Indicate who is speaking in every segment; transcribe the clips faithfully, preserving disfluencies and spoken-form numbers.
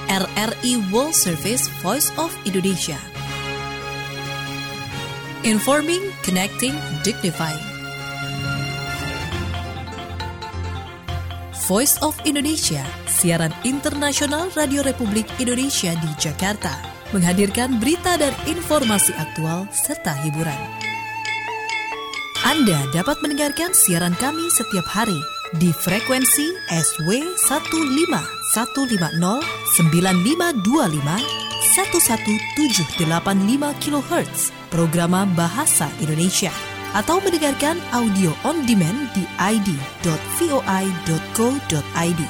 Speaker 1: R R I World Service Voice of Indonesia. Informing, connecting, dignifying. Voice of Indonesia, siaran internasional Radio Republik Indonesia di Jakarta, menghadirkan berita dan informasi aktual serta hiburan. Anda dapat mendengarkan siaran kami setiap hari di frekuensi S W satu lima satu lima nol sembilan lima dua lima satu satu tujuh delapan lima kilohertz, programa Bahasa Indonesia, atau mendengarkan audio on demand di i d dot voi dot co dot i d.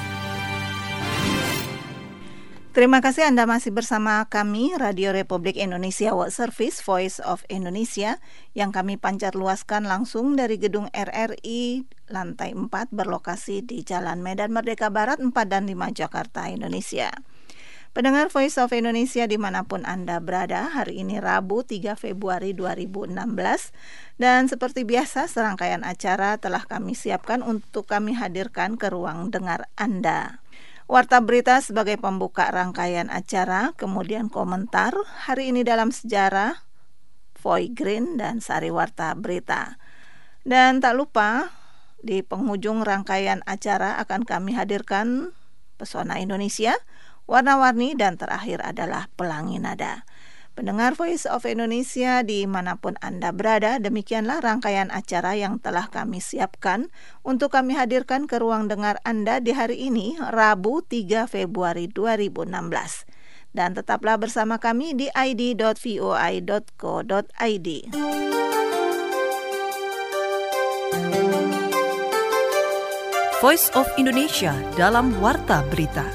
Speaker 2: Terima kasih Anda masih bersama kami, Radio Republik Indonesia World Service Voice of Indonesia, yang kami pancar luaskan langsung dari gedung R R I lantai empat berlokasi di Jalan Medan Merdeka Barat empat dan lima Jakarta, Indonesia. Pendengar Voice of Indonesia dimanapun Anda berada, hari ini Rabu tiga Februari dua ribu enam belas, dan seperti biasa serangkaian acara telah kami siapkan untuk kami hadirkan ke ruang dengar Anda. Warta berita sebagai pembuka rangkaian acara, kemudian komentar hari ini dalam sejarah, Voy Green, dan sari warta berita. Dan tak lupa, di penghujung rangkaian acara akan kami hadirkan Pesona Indonesia, Warna-Warni, dan terakhir adalah Pelangi Nada. Pendengar Voice of Indonesia dimanapun Anda berada, demikianlah rangkaian acara yang telah kami siapkan untuk kami hadirkan ke ruang dengar Anda di hari ini, Rabu tiga Februari dua ribu enam belas. Dan tetaplah bersama kami di i d dot voi dot co dot i d.
Speaker 1: Voice of Indonesia dalam Warta Berita.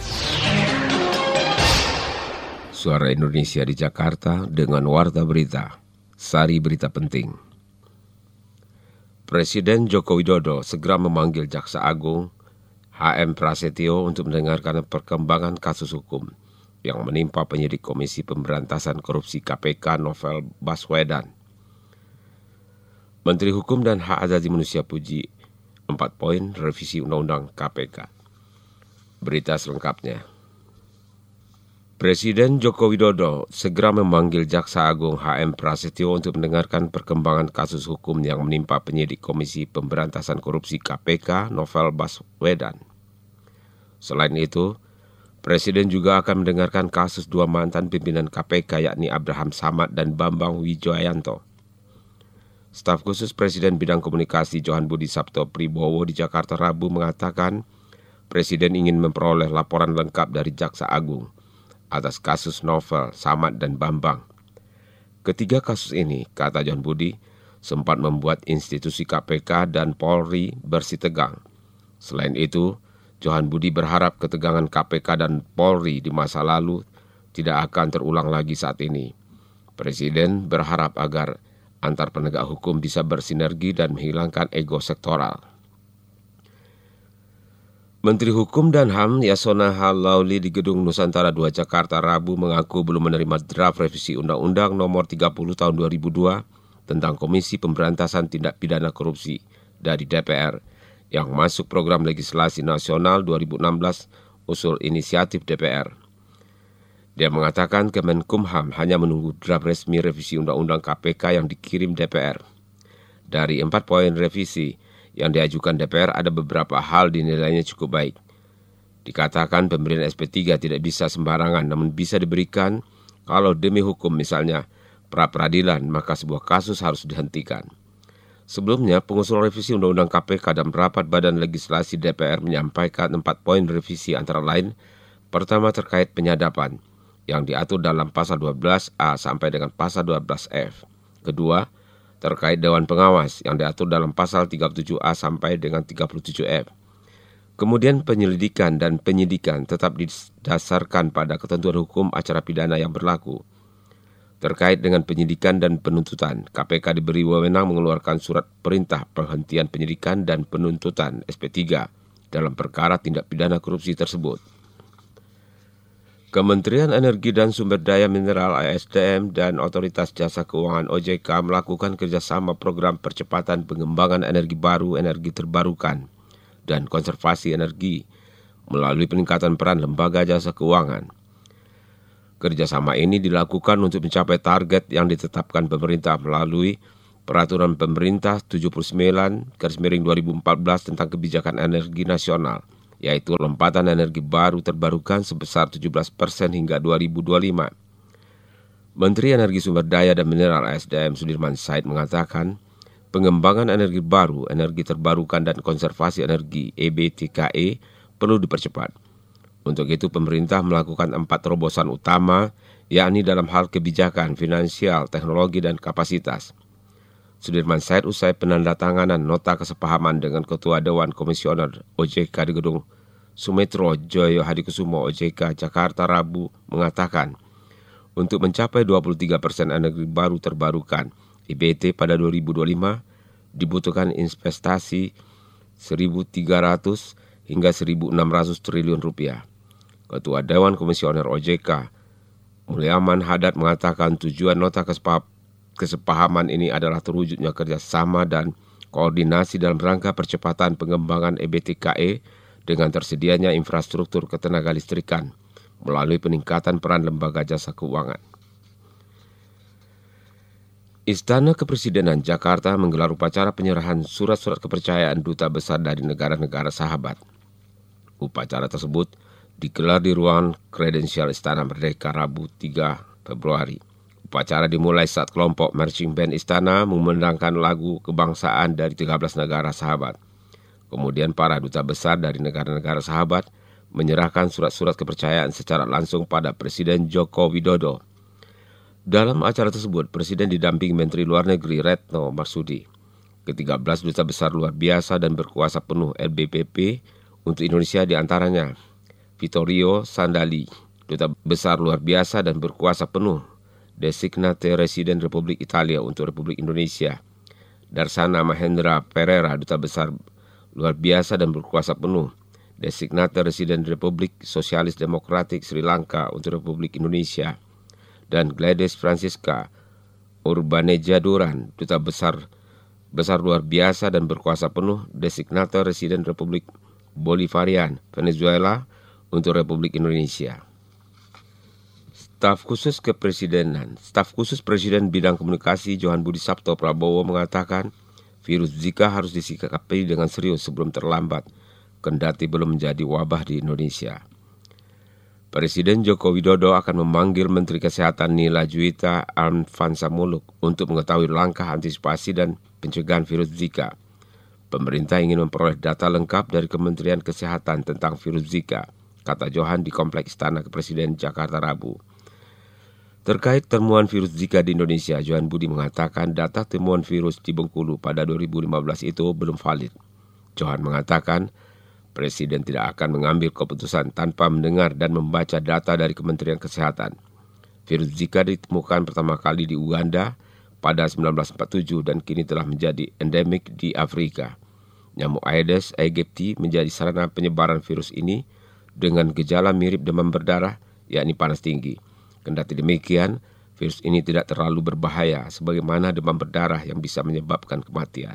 Speaker 3: Suara Indonesia di Jakarta dengan Warta Berita. Sari berita penting. Presiden Joko Widodo segera memanggil Jaksa Agung H M Prasetyo untuk mendengarkan perkembangan kasus hukum yang menimpa penyidik Komisi Pemberantasan Korupsi K P K Novel Baswedan. Menteri Hukum dan Hak Asasi Manusia puji empat poin revisi Undang-Undang K P K. Berita selengkapnya. Presiden Joko Widodo segera memanggil Jaksa Agung H M Prasetyo untuk mendengarkan perkembangan kasus hukum yang menimpa penyidik Komisi Pemberantasan Korupsi K P K Novel Baswedan. Selain itu, Presiden juga akan mendengarkan kasus dua mantan pimpinan K P K yakni Abraham Samad dan Bambang Wijoyanto. Staf khusus Presiden Bidang Komunikasi Johan Budi Sabto Pribowo di Jakarta Rabu mengatakan Presiden ingin memperoleh laporan lengkap dari Jaksa Agung atas kasus Novel, Samad, dan Bambang. Ketiga kasus ini, kata Johan Budi, sempat membuat institusi K P K dan Polri bersitegang. Selain itu, Johan Budi berharap ketegangan K P K dan Polri di masa lalu tidak akan terulang lagi saat ini. Presiden berharap agar antar penegak hukum bisa bersinergi dan menghilangkan ego sektoral. Menteri Hukum dan H A M Yasona Halauli di Gedung Nusantara dua Jakarta Rabu mengaku belum menerima draft revisi Undang-Undang Nomor tiga puluh Tahun dua ribu dua tentang Komisi Pemberantasan Tindak Pidana Korupsi dari D P R yang masuk program legislasi nasional dua ribu enam belas usul inisiatif D P R. Dia mengatakan Kemenkumham hanya menunggu draft resmi revisi Undang-Undang K P K yang dikirim D P R. Dari empat poin revisi yang diajukan D P R ada beberapa hal dinilainya cukup baik. Dikatakan pemberian S P tiga tidak bisa sembarangan namun bisa diberikan kalau demi hukum misalnya pra-peradilan maka sebuah kasus harus dihentikan. Sebelumnya pengusul revisi Undang-Undang K P K dan rapat Badan Legislasi D P R menyampaikan empat poin revisi antara lain. Pertama terkait penyadapan yang diatur dalam pasal dua belas A sampai dengan pasal dua belas F. Kedua, terkait Dewan Pengawas yang diatur dalam pasal tiga puluh tujuh A sampai dengan tiga puluh tujuh F. Kemudian penyelidikan dan penyidikan tetap didasarkan pada ketentuan hukum acara pidana yang berlaku. Terkait dengan penyidikan dan penuntutan, K P K diberi wewenang mengeluarkan surat perintah penghentian penyidikan dan penuntutan S P tiga dalam perkara tindak pidana korupsi tersebut. Kementerian Energi dan Sumber Daya Mineral A S D M dan Otoritas Jasa Keuangan O J K melakukan kerjasama program percepatan pengembangan energi baru, energi terbarukan, dan konservasi energi melalui peningkatan peran lembaga jasa keuangan. Kerjasama ini dilakukan untuk mencapai target yang ditetapkan pemerintah melalui Peraturan Pemerintah tujuh puluh sembilan garis miring dua ribu empat belas tentang kebijakan energi nasional, yaitu lompatan energi baru terbarukan sebesar tujuh belas persen hingga dua ribu dua puluh lima. Menteri Energi Sumber Daya dan Mineral S D M Sudirman Said mengatakan, pengembangan energi baru, energi terbarukan dan konservasi energi E B T K E perlu dipercepat. Untuk itu pemerintah melakukan empat terobosan utama, yakni dalam hal kebijakan, finansial, teknologi, dan kapasitas. Sudirman Said usai penandatanganan nota kesepahaman dengan Ketua Dewan Komisioner O J K di Gedung Sumetro Joyo Hadikusumo O J K Jakarta Rabu mengatakan, untuk mencapai dua puluh tiga persen energi baru terbarukan E B T pada dua ribu dua puluh lima dibutuhkan investasi seribu tiga ratus hingga seribu enam ratus triliun rupiah. Ketua Dewan Komisioner O J K Mulyaman Hadad mengatakan tujuan nota kesepahaman ini adalah terwujudnya kerjasama dan koordinasi dalam rangka percepatan pengembangan E B T K E dengan tersedianya infrastruktur ketenaga listrikan melalui peningkatan peran lembaga jasa keuangan. Istana Kepresidenan Jakarta menggelar upacara penyerahan surat-surat kepercayaan duta besar dari negara-negara sahabat. Upacara tersebut digelar di ruangan kredensial Istana Merdeka Rabu tiga Februari. Upacara dimulai saat kelompok marching band Istana mengumandangkan lagu kebangsaan dari tiga belas negara sahabat. Kemudian para duta besar dari negara-negara sahabat menyerahkan surat-surat kepercayaan secara langsung pada Presiden Joko Widodo. Dalam acara tersebut, Presiden didampingi Menteri Luar Negeri Retno Marsudi. Ketiga belas duta besar luar biasa dan berkuasa penuh L B P P untuk Indonesia diantaranya Vittorio Sandali, duta besar luar biasa dan berkuasa penuh Designate Residen Republik Italia untuk Republik Indonesia. Darsana Mahendra Pereira, duta besar luar biasa dan berkuasa penuh Designate Residen Republik Sosialis Demokratik Sri Lanka untuk Republik Indonesia. Dan Gladys Francisca Urbaneja Duran, duta besar besar luar biasa dan berkuasa penuh Designate Residen Republik Bolivarian Venezuela untuk Republik Indonesia. Staf khusus Kepresidenan, Staf khusus Presiden Bidang Komunikasi Johan Budi Sabto Prabowo mengatakan virus Zika harus disikapi dengan serius sebelum terlambat, kendati belum menjadi wabah di Indonesia. Presiden Joko Widodo akan memanggil Menteri Kesehatan Nila Juwita Arfansa Muluk untuk mengetahui langkah antisipasi dan pencegahan virus Zika. Pemerintah ingin memperoleh data lengkap dari Kementerian Kesehatan tentang virus Zika, kata Johan di Kompleks Istana Kepresiden Jakarta Rabu. Terkait temuan virus Zika di Indonesia, Johan Budi mengatakan data temuan virus di Bengkulu pada dua ribu lima belas itu belum valid. Johan mengatakan Presiden tidak akan mengambil keputusan tanpa mendengar dan membaca data dari Kementerian Kesehatan. Virus Zika ditemukan pertama kali di Uganda pada seribu sembilan ratus empat puluh tujuh dan kini telah menjadi endemik di Afrika. Nyamuk Aedes aegypti menjadi sarana penyebaran virus ini dengan gejala mirip demam berdarah, yakni panas tinggi. Kendati demikian, virus ini tidak terlalu berbahaya sebagaimana demam berdarah yang bisa menyebabkan kematian.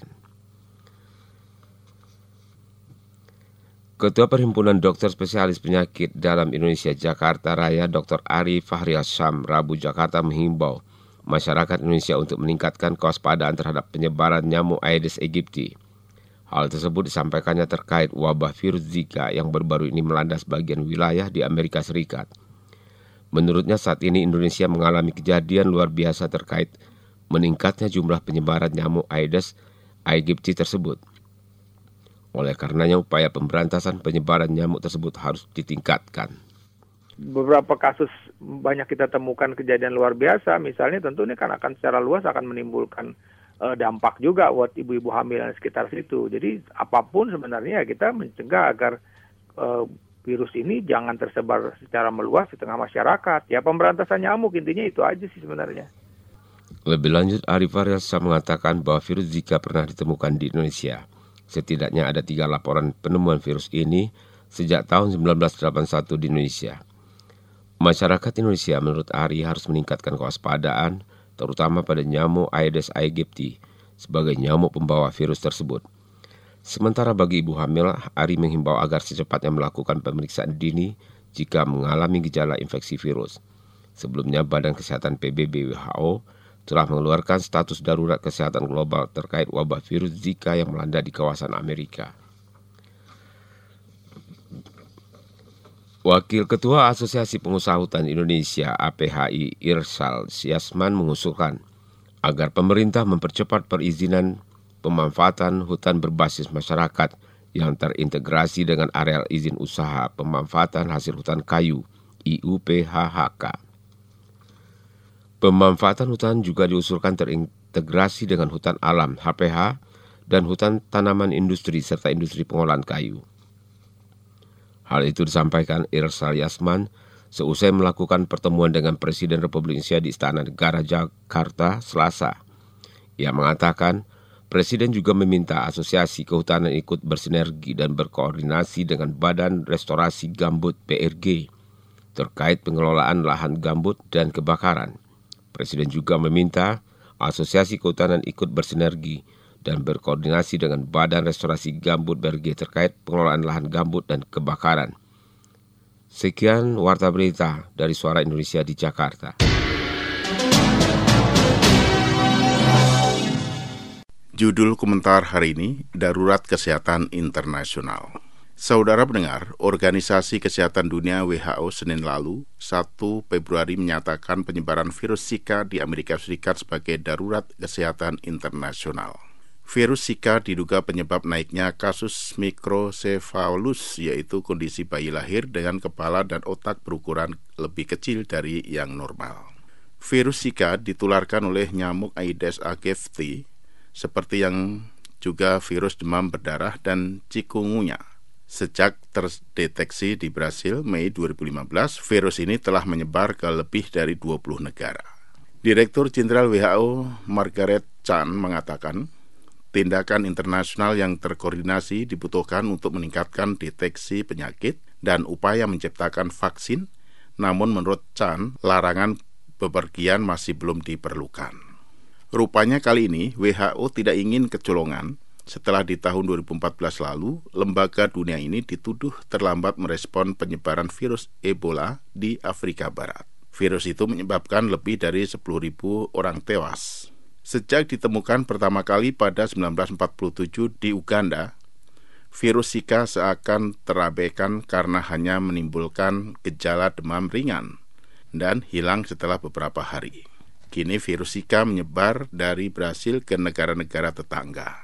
Speaker 3: Ketua Perhimpunan Dokter Spesialis Penyakit Dalam Indonesia Jakarta Raya Doktor Ari Fahri Hasyam Rabu Jakarta menghimbau masyarakat Indonesia untuk meningkatkan kewaspadaan terhadap penyebaran nyamuk Aedes aegypti. Hal tersebut disampaikannya terkait wabah virus Zika yang baru-baru ini melanda sebagian wilayah di Amerika Serikat. Menurutnya saat ini Indonesia mengalami kejadian luar biasa terkait meningkatnya jumlah penyebaran nyamuk Aedes aegypti tersebut. Oleh karenanya upaya pemberantasan penyebaran nyamuk tersebut harus ditingkatkan.
Speaker 4: Beberapa kasus banyak kita temukan kejadian luar biasa, misalnya tentu ini kan akan secara luas akan menimbulkan uh, dampak juga buat ibu-ibu hamil dan sekitar situ. Jadi apapun sebenarnya kita mencegah agar uh, virus ini jangan tersebar secara meluas di tengah masyarakat. Ya pemberantasan nyamuk intinya itu aja sih sebenarnya.
Speaker 3: Lebih lanjut, Ari Fahri Hasyam mengatakan bahwa virus Zika pernah ditemukan di Indonesia. Setidaknya ada tiga laporan penemuan virus ini sejak tahun seribu sembilan ratus delapan puluh satu di Indonesia. Masyarakat Indonesia menurut Ari harus meningkatkan kewaspadaan, terutama pada nyamuk Aedes aegypti sebagai nyamuk pembawa virus tersebut. Sementara bagi ibu hamil, Ari menghimbau agar secepatnya melakukan pemeriksaan dini jika mengalami gejala infeksi virus. Sebelumnya, Badan Kesehatan P B B W H O telah mengeluarkan status darurat kesehatan global terkait wabah virus Zika yang melanda di kawasan Amerika. Wakil Ketua Asosiasi Pengusaha Hutan Indonesia A P H I Irsal Syasman mengusulkan agar pemerintah mempercepat perizinan pemanfaatan hutan berbasis masyarakat yang terintegrasi dengan areal izin usaha pemanfaatan hasil hutan kayu I U P H H K. Pemanfaatan hutan juga diusulkan terintegrasi dengan hutan alam H P H dan hutan tanaman industri serta industri pengolahan kayu. Hal itu disampaikan Irsal Yasman seusai melakukan pertemuan dengan Presiden Republik Indonesia di Istana Negara Jakarta Selasa. Ia mengatakan Presiden juga meminta asosiasi kehutanan ikut bersinergi dan berkoordinasi dengan Badan Restorasi Gambut B R G terkait pengelolaan lahan gambut dan kebakaran. Presiden juga meminta asosiasi kehutanan ikut bersinergi dan berkoordinasi dengan Badan Restorasi Gambut B R G terkait pengelolaan lahan gambut dan kebakaran. Sekian warta berita dari Suara Indonesia di Jakarta.
Speaker 5: Judul komentar hari ini, Darurat Kesehatan Internasional. Saudara pendengar, Organisasi Kesehatan Dunia W H O Senin lalu, satu Februari menyatakan penyebaran virus Zika di Amerika Serikat sebagai darurat kesehatan internasional. Virus Zika diduga penyebab naiknya kasus mikrosefalus, yaitu kondisi bayi lahir dengan kepala dan otak berukuran lebih kecil dari yang normal. Virus Zika ditularkan oleh nyamuk Aedes aegypti, seperti yang juga virus demam berdarah dan chikungunya. Sejak terdeteksi di Brasil Mei dua ribu lima belas, virus ini telah menyebar ke lebih dari dua puluh negara. Direktur Jenderal W H O Margaret Chan mengatakan, tindakan internasional yang terkoordinasi dibutuhkan untuk meningkatkan deteksi penyakit dan upaya menciptakan vaksin, namun menurut Chan, larangan bepergian masih belum diperlukan. Rupanya kali ini W H O tidak ingin kecolongan. Setelah di tahun dua ribu empat belas lalu, lembaga dunia ini dituduh terlambat merespon penyebaran virus Ebola di Afrika Barat. Virus itu menyebabkan lebih dari sepuluh ribu orang tewas. Sejak ditemukan pertama kali pada seribu sembilan ratus empat puluh tujuh di Uganda, virus Zika seakan terabaikan karena hanya menimbulkan gejala demam ringan dan hilang setelah beberapa hari. Kini virus Zika menyebar dari Brasil ke negara-negara tetangga.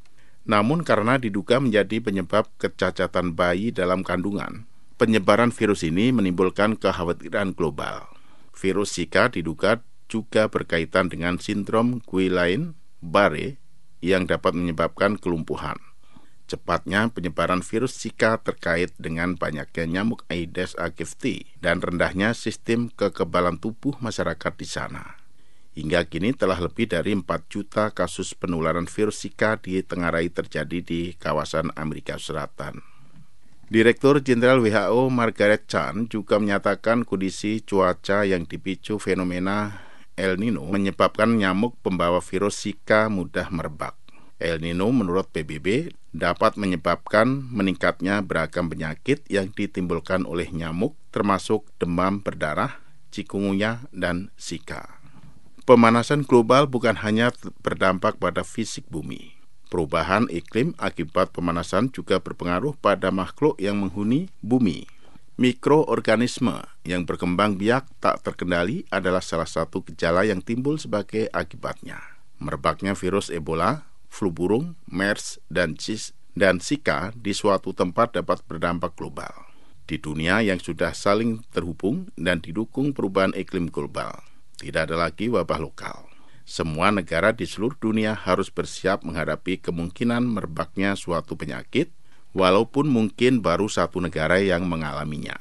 Speaker 5: Namun karena diduga menjadi penyebab kecacatan bayi dalam kandungan, penyebaran virus ini menimbulkan kekhawatiran global. Virus Zika diduga juga berkaitan dengan sindrom Guillain-Barré yang dapat menyebabkan kelumpuhan. Cepatnya penyebaran virus Zika terkait dengan banyaknya nyamuk Aedes aegypti dan rendahnya sistem kekebalan tubuh masyarakat di sana. Hingga kini telah lebih dari empat juta kasus penularan virus Zika ditengarai terjadi di kawasan Amerika Selatan. Direktur Jenderal W H O Margaret Chan juga menyatakan kondisi cuaca yang dipicu fenomena El Nino menyebabkan nyamuk pembawa virus Zika mudah merebak. El Nino menurut P B B dapat menyebabkan meningkatnya beragam penyakit yang ditimbulkan oleh nyamuk termasuk demam berdarah, chikungunya, dan Zika. Pemanasan global bukan hanya berdampak pada fisik bumi. Perubahan iklim akibat pemanasan juga berpengaruh pada makhluk yang menghuni bumi. Mikroorganisme yang berkembang biak tak terkendali adalah salah satu gejala yang timbul sebagai akibatnya. Merebaknya virus Ebola, flu burung, MERS, dan CIS dan Zika di suatu tempat dapat berdampak global. Di dunia yang sudah saling terhubung dan didukung perubahan iklim global, tidak ada lagi wabah lokal. Semua negara di seluruh dunia harus bersiap menghadapi kemungkinan merebaknya suatu penyakit, walaupun mungkin baru satu negara yang mengalaminya.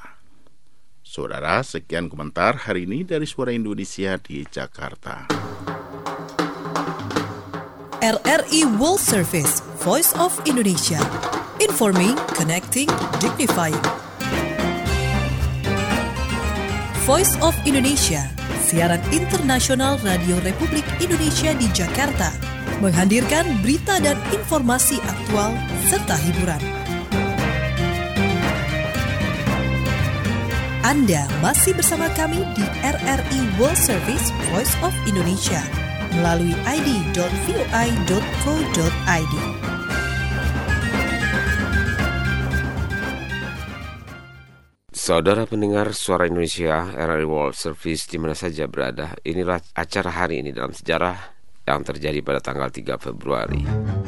Speaker 5: Saudara, sekian komentar hari ini dari Suara Indonesia di Jakarta.
Speaker 1: R R I World Service, Voice of Indonesia. Informing, connecting, dignifying. Voice of Indonesia, siaran internasional Radio Republik Indonesia di Jakarta, menghadirkan berita dan informasi aktual serta hiburan. Anda masih bersama kami di R R I World Service Voice of Indonesia melalui i d dot v o i dot co dot i d.
Speaker 3: Saudara pendengar Suara Indonesia, R R I World Service di mana saja berada, inilah acara hari ini dalam sejarah yang terjadi pada tanggal tiga Februari.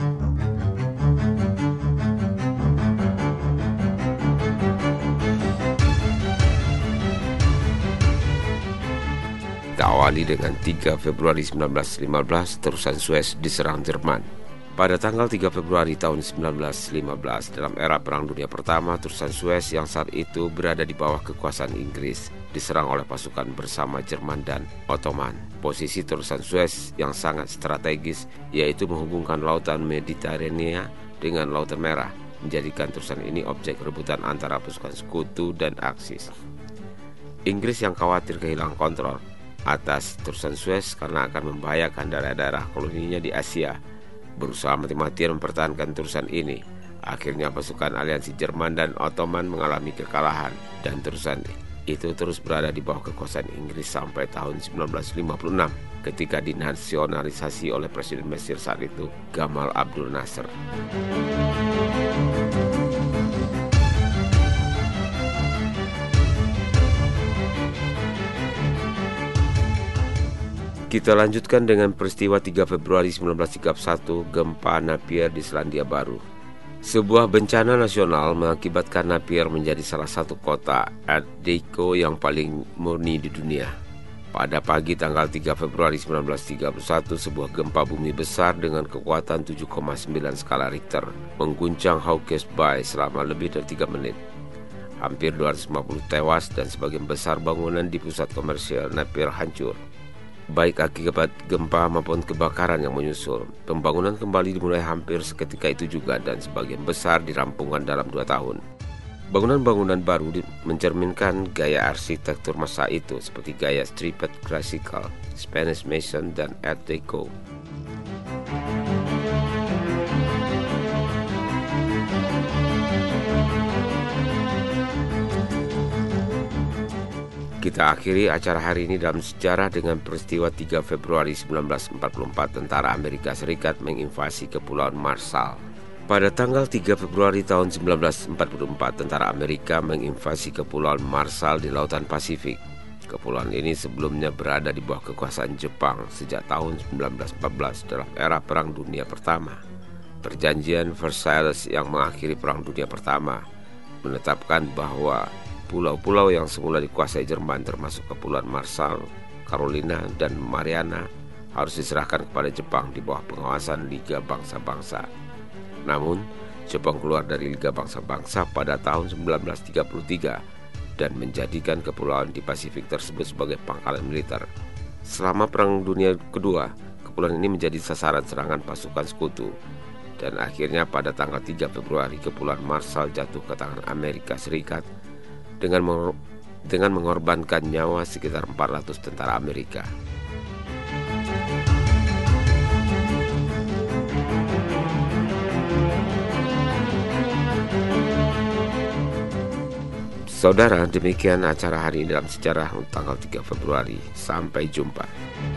Speaker 3: Kita awali dengan tiga Februari seribu sembilan ratus lima belas, terusan Suez diserang Jerman. Pada tanggal tiga Februari tahun seribu sembilan ratus lima belas, dalam era Perang Dunia Pertama, terusan Suez yang saat itu berada di bawah kekuasaan Inggris diserang oleh pasukan bersama Jerman dan Ottoman. Posisi terusan Suez yang sangat strategis, yaitu menghubungkan Lautan Mediterania dengan Lautan Merah, menjadikan terusan ini objek rebutan antara pasukan Sekutu dan Aksis. Inggris yang khawatir kehilangan kontrol atas terusan Suez karena akan membahayakan daerah-daerah koloninya di Asia, berusaha mati-matian mempertahankan terusan ini. Akhirnya pasukan aliansi Jerman dan Ottoman mengalami kekalahan, dan terusan itu terus berada di bawah kekuasaan Inggris sampai tahun seribu sembilan ratus lima puluh enam ketika dinasionalisasi oleh Presiden Mesir saat itu, Gamal Abdul Nasser. Kita lanjutkan dengan peristiwa tiga Februari seribu sembilan ratus tiga puluh satu, gempa Napier di Selandia Baru. Sebuah bencana nasional mengakibatkan Napier menjadi salah satu kota Art Deco yang paling murni di dunia. Pada pagi tanggal tiga Februari seribu sembilan ratus tiga puluh satu, sebuah gempa bumi besar dengan kekuatan tujuh koma sembilan skala Richter mengguncang Hawke's Bay selama lebih dari tiga menit. Hampir dua ratus lima puluh tewas dan sebagian besar bangunan di pusat komersial Napier hancur, baik akibat gempa maupun kebakaran yang menyusul. Pembangunan kembali dimulai hampir seketika itu juga dan sebagian besar dirampungkan dalam dua tahun. Bangunan-bangunan baru mencerminkan gaya arsitektur masa itu seperti gaya Stripped Classical, Spanish Mason, dan Art Deco. Kita akhiri acara hari ini dalam sejarah dengan peristiwa tiga Februari seribu sembilan ratus empat puluh empat, tentara Amerika Serikat menginvasi Kepulauan Marshall. Pada tanggal tiga Februari tahun seribu sembilan ratus empat puluh empat, tentara Amerika menginvasi Kepulauan Marshall di Lautan Pasifik. Kepulauan ini sebelumnya berada di bawah kekuasaan Jepang sejak tahun seribu sembilan ratus empat belas dalam era Perang Dunia Pertama. Perjanjian Versailles yang mengakhiri Perang Dunia Pertama menetapkan bahwa pulau-pulau yang semula dikuasai Jerman termasuk Kepulauan Marshall, Carolina, dan Mariana harus diserahkan kepada Jepang di bawah pengawasan Liga Bangsa-Bangsa. Namun, Jepang keluar dari Liga Bangsa-Bangsa pada tahun seribu sembilan ratus tiga puluh tiga dan menjadikan kepulauan di Pasifik tersebut sebagai pangkalan militer. Selama Perang Dunia Kedua, kepulauan ini menjadi sasaran serangan pasukan Sekutu, dan akhirnya pada tanggal tiga Februari Kepulauan Marshall jatuh ke tangan Amerika Serikat dengan mengor- dengan mengorbankan nyawa sekitar empat ratus tentara Amerika. Saudara, demikian acara hari ini dalam sejarah tanggal tiga Februari. Sampai jumpa.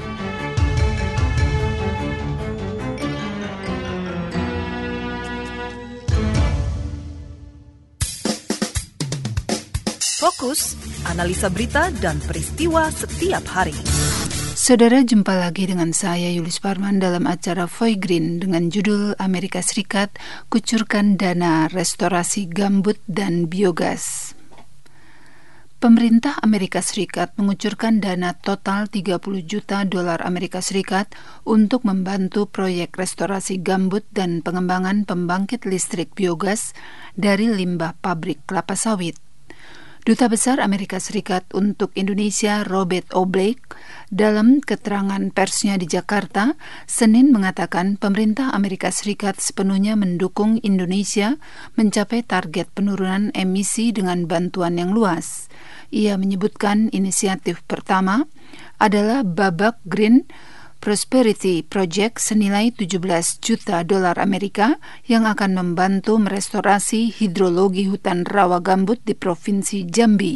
Speaker 1: Fokus, analisa berita dan peristiwa setiap hari.
Speaker 6: Saudara, jumpa lagi dengan saya Yulis Parman dalam acara Voy Green dengan judul Amerika Serikat kucurkan dana restorasi gambut dan biogas. Pemerintah Amerika Serikat mengucurkan dana total tiga puluh juta dolar Amerika Serikat untuk membantu proyek restorasi gambut dan pengembangan pembangkit listrik biogas dari limbah pabrik kelapa sawit. Duta Besar Amerika Serikat untuk Indonesia Robert O'Blake dalam keterangan persnya di Jakarta Senin mengatakan pemerintah Amerika Serikat sepenuhnya mendukung Indonesia mencapai target penurunan emisi dengan bantuan yang luas. Ia menyebutkan inisiatif pertama adalah Babak Green Prosperity Project senilai tujuh belas juta dolar Amerika yang akan membantu merestorasi hidrologi hutan rawa gambut di Provinsi Jambi.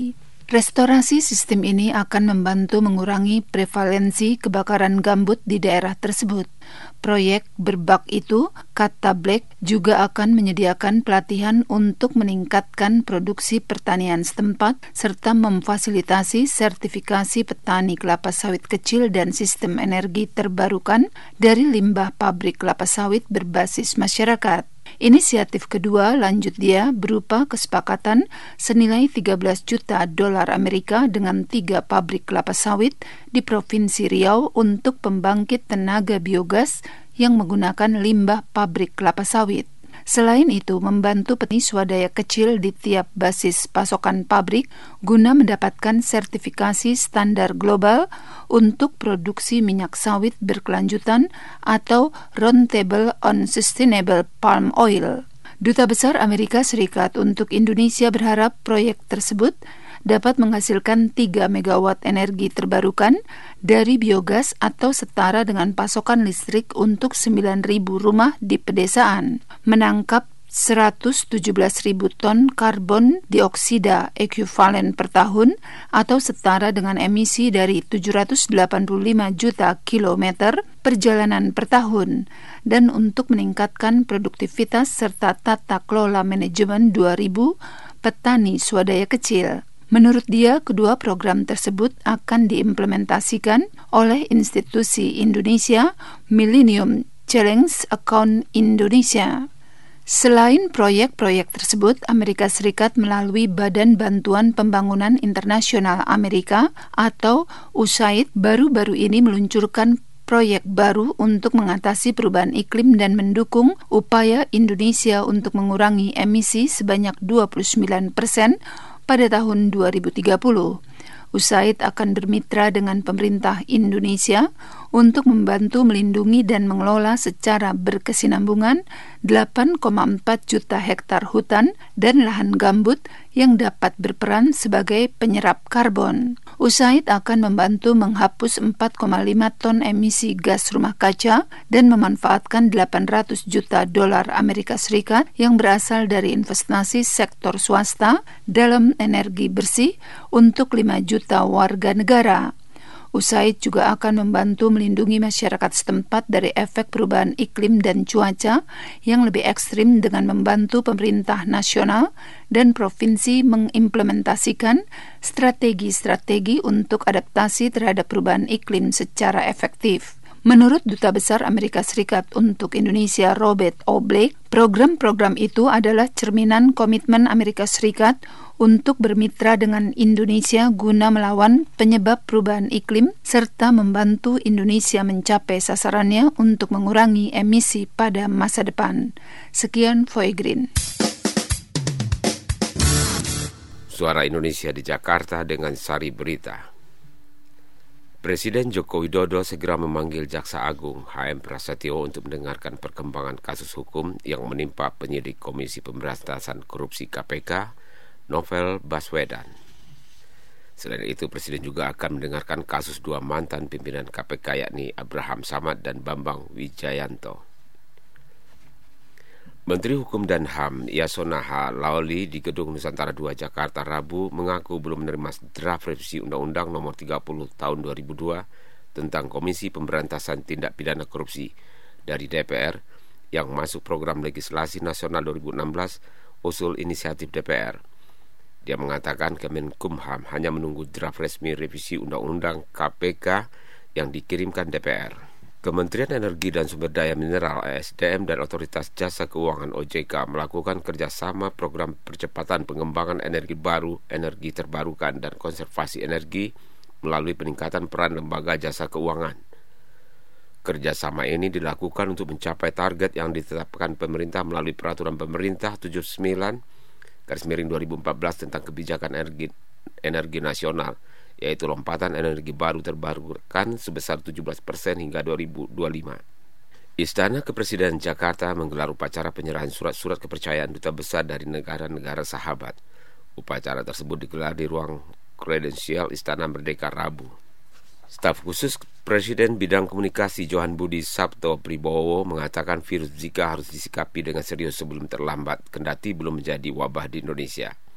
Speaker 6: Restorasi sistem ini akan membantu mengurangi prevalensi kebakaran gambut di daerah tersebut. Proyek berbak itu, kata Black, juga akan menyediakan pelatihan untuk meningkatkan produksi pertanian setempat serta memfasilitasi sertifikasi petani kelapa sawit kecil dan sistem energi terbarukan dari limbah pabrik kelapa sawit berbasis masyarakat. Inisiatif kedua, lanjut dia, berupa kesepakatan senilai tiga belas juta dolar Amerika dengan tiga pabrik kelapa sawit di Provinsi Riau untuk pembangkit tenaga biogas yang menggunakan limbah pabrik kelapa sawit. Selain itu, membantu petani swadaya kecil di tiap basis pasokan pabrik guna mendapatkan sertifikasi standar global untuk produksi minyak sawit berkelanjutan atau Roundtable on Sustainable Palm Oil. Duta Besar Amerika Serikat untuk Indonesia berharap proyek tersebut dapat menghasilkan tiga megawatt energi terbarukan dari biogas atau setara dengan pasokan listrik untuk sembilan ribu rumah di pedesaan, menangkap seratus tujuh belas ribu ton karbon dioksida ekuivalen per tahun atau setara dengan emisi dari tujuh ratus delapan puluh lima juta kilometer perjalanan per tahun, dan untuk meningkatkan produktivitas serta tata kelola manajemen dua ribu petani swadaya kecil. Menurut dia, kedua program tersebut akan diimplementasikan oleh institusi Indonesia Millennium Challenge Account Indonesia. Selain proyek-proyek tersebut, Amerika Serikat melalui Badan Bantuan Pembangunan Internasional Amerika atau U S A I D baru-baru ini meluncurkan proyek baru untuk mengatasi perubahan iklim dan mendukung upaya Indonesia untuk mengurangi emisi sebanyak dua puluh sembilan persen pada tahun dua ribu tiga puluh. U S A I D akan bermitra dengan pemerintah Indonesia untuk membantu melindungi dan mengelola secara berkesinambungan delapan koma empat juta hektar hutan dan lahan gambut yang dapat berperan sebagai penyerap karbon. U S A I D akan membantu menghapus empat koma lima ton emisi gas rumah kaca dan memanfaatkan delapan ratus juta dolar Amerika Serikat yang berasal dari investasi sektor swasta dalam energi bersih untuk lima juta warga negara. U S A I D juga akan membantu melindungi masyarakat setempat dari efek perubahan iklim dan cuaca yang lebih ekstrim dengan membantu pemerintah nasional dan provinsi mengimplementasikan strategi-strategi untuk adaptasi terhadap perubahan iklim secara efektif. Menurut Duta Besar Amerika Serikat untuk Indonesia Robert O. Blake, program-program itu adalah cerminan komitmen Amerika Serikat untuk bermitra dengan Indonesia guna melawan penyebab perubahan iklim serta membantu Indonesia mencapai sasarannya untuk mengurangi emisi pada masa depan. Sekian Foy Green.
Speaker 3: Suara Indonesia di Jakarta dengan Sari Berita. Presiden Joko Widodo segera memanggil Jaksa Agung H M Prasetyo untuk mendengarkan perkembangan kasus hukum yang menimpa penyidik Komisi Pemberantasan Korupsi K P K, Novel Baswedan. Selain itu, Presiden juga akan mendengarkan kasus dua mantan pimpinan K P K yakni Abraham Samad dan Bambang Wijayanto. Menteri Hukum dan H A M Yasona H. Laoly di Gedung Nusantara dua Jakarta Rabu mengaku belum menerima draft revisi Undang-Undang Nomor tiga puluh Tahun dua ribu dua tentang Komisi Pemberantasan Tindak Pidana Korupsi dari D P R yang masuk program legislasi nasional dua ribu enam belas usul inisiatif D P R. Dia mengatakan Kemenkumham hanya menunggu draft resmi revisi Undang-Undang K P K yang dikirimkan D P R. Kementerian Energi dan Sumber Daya Mineral E S D M dan Otoritas Jasa Keuangan O J K melakukan kerjasama program percepatan pengembangan energi baru, energi terbarukan, dan konservasi energi melalui peningkatan peran lembaga jasa keuangan. Kerjasama ini dilakukan untuk mencapai target yang ditetapkan pemerintah melalui Peraturan Pemerintah tujuh puluh sembilan garis miring dua ribu empat belas tentang kebijakan energi, energi nasional, yaitu lompatan energi baru terbarukan sebesar tujuh belas persen hingga dua ribu dua puluh lima. Istana Kepresidenan Jakarta menggelar upacara penyerahan surat-surat kepercayaan duta besar dari negara-negara sahabat. Upacara tersebut digelar di ruang kredensial Istana Merdeka Rabu. Staf khusus Presiden Bidang Komunikasi Johan Budi Sabto Pribowo mengatakan virus Zika harus disikapi dengan serius sebelum terlambat, kendati belum menjadi wabah di Indonesia.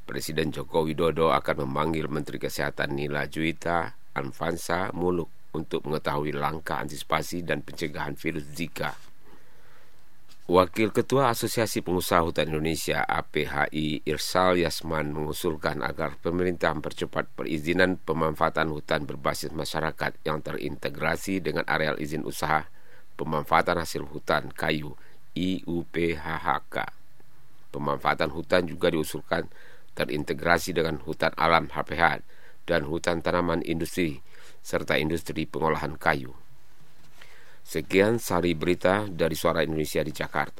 Speaker 3: Presiden Joko Widodo akan memanggil Menteri Kesehatan Nila Juwita Anfansa Muluk untuk mengetahui langkah antisipasi dan pencegahan virus Zika. Wakil Ketua Asosiasi Pengusaha Hutan Indonesia A P H I Irsal Yasman mengusulkan agar pemerintah mempercepat perizinan pemanfaatan hutan berbasis masyarakat yang terintegrasi dengan areal izin usaha pemanfaatan hasil hutan kayu I U P H H K. Pemanfaatan hutan juga diusulkan terintegrasi dengan hutan alam H P H dan hutan tanaman industri serta industri pengolahan kayu. Sekian sari berita dari Suara Indonesia di Jakarta.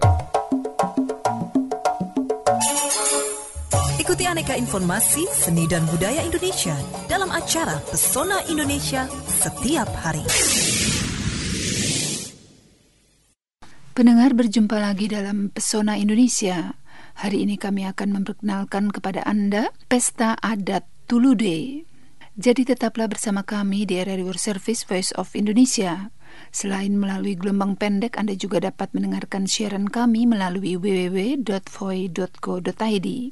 Speaker 1: Ikuti aneka informasi seni dan budaya Indonesia dalam acara Pesona Indonesia setiap hari.
Speaker 6: Pendengar, berjumpa lagi dalam Pesona Indonesia. Hari ini kami akan memperkenalkan kepada Anda Pesta Adat Tulude. Jadi tetaplah bersama kami di R R I World Service Voice of Indonesia. Selain melalui gelombang pendek, Anda juga dapat mendengarkan siaran kami melalui w w w dot voi dot co dot i d.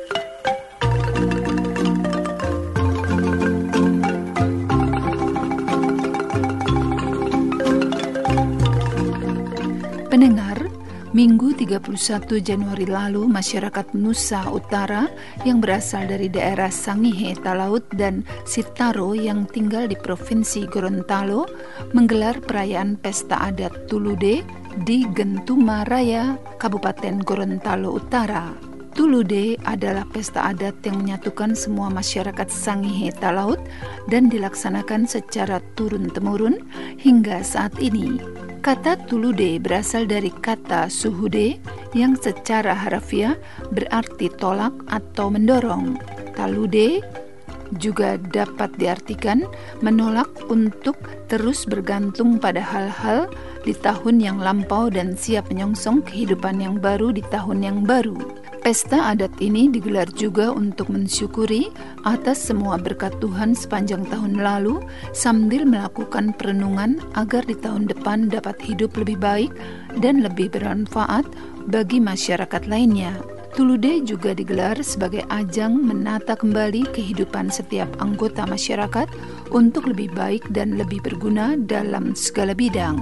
Speaker 6: Pendengar, Minggu tiga puluh satu Januari lalu, masyarakat Nusa Utara yang berasal dari daerah Sangihe, Talaut, dan Sitaro yang tinggal di Provinsi Gorontalo menggelar perayaan Pesta Adat Tulude di Gentuma Raya, Kabupaten Gorontalo Utara. Tulude adalah pesta adat yang menyatukan semua masyarakat Sangihe, Talaut dan dilaksanakan secara turun-temurun hingga saat ini. Kata Tulude berasal dari kata suhude yang secara harafiah berarti tolak atau mendorong. Talude juga dapat diartikan menolak untuk terus bergantung pada hal-hal di tahun yang lampau dan siap menyongsong kehidupan yang baru di tahun yang baru. Pesta adat ini digelar juga untuk mensyukuri atas semua berkat Tuhan sepanjang tahun lalu sambil melakukan perenungan agar di tahun depan dapat hidup lebih baik dan lebih bermanfaat bagi masyarakat lainnya. Tulude juga digelar sebagai ajang menata kembali kehidupan setiap anggota masyarakat untuk lebih baik dan lebih berguna dalam segala bidang.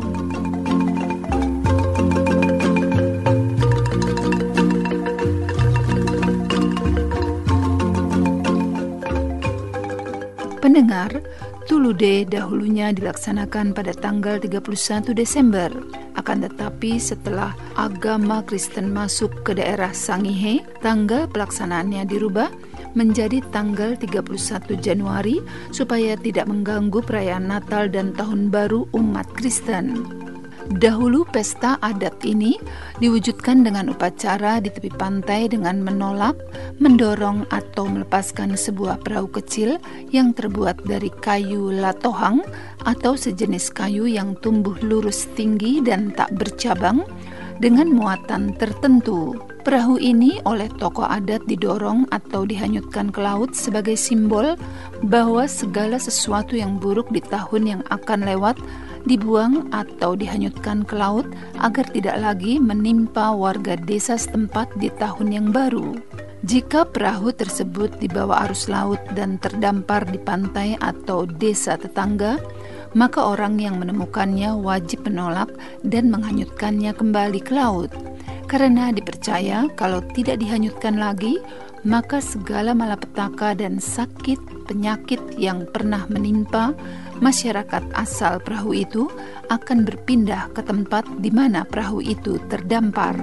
Speaker 6: Pendengar, Tulude dahulunya dilaksanakan pada tanggal tiga puluh satu Desember. Akan tetapi setelah agama Kristen masuk ke daerah Sangihe, tanggal pelaksanaannya dirubah menjadi tanggal tiga puluh satu Januari supaya tidak mengganggu perayaan Natal dan Tahun Baru umat Kristen. Dahulu pesta adat ini diwujudkan dengan upacara di tepi pantai dengan menolak, mendorong atau melepaskan sebuah perahu kecil yang terbuat dari kayu latohang atau sejenis kayu yang tumbuh lurus tinggi dan tak bercabang dengan muatan tertentu. Perahu ini oleh tokoh adat didorong atau dihanyutkan ke laut sebagai simbol bahwa segala sesuatu yang buruk di tahun yang akan lewat dibuang atau dihanyutkan ke laut agar tidak lagi menimpa warga desa setempat di tahun yang baru. Jika perahu tersebut dibawa arus laut dan terdampar di pantai atau desa tetangga, maka orang yang menemukannya wajib menolak dan menghanyutkannya kembali ke laut. Karena dipercaya kalau tidak dihanyutkan lagi, maka segala malapetaka dan sakit penyakit yang pernah menimpa masyarakat asal perahu itu akan berpindah ke tempat di mana perahu itu terdampar.